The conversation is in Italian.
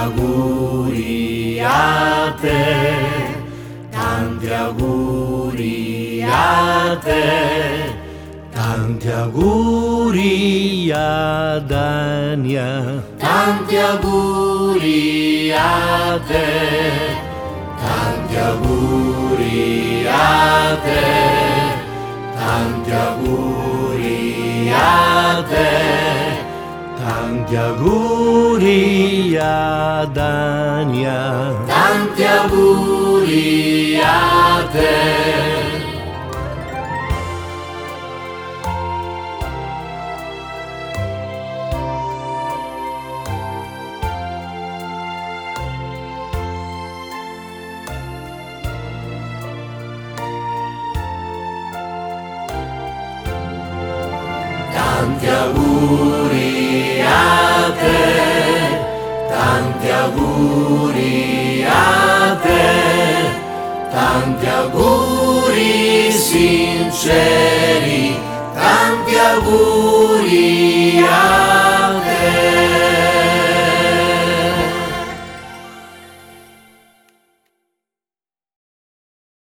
auguri a te, tanti auguri a te, tanti auguri a Dania, tanti auguri a te, tanti auguri a te, tanti auguri a te, tanti auguri a Dania, tanti auguri a te. Tanti auguri a te, tanti auguri a te, tanti auguri sinceri, tanti auguri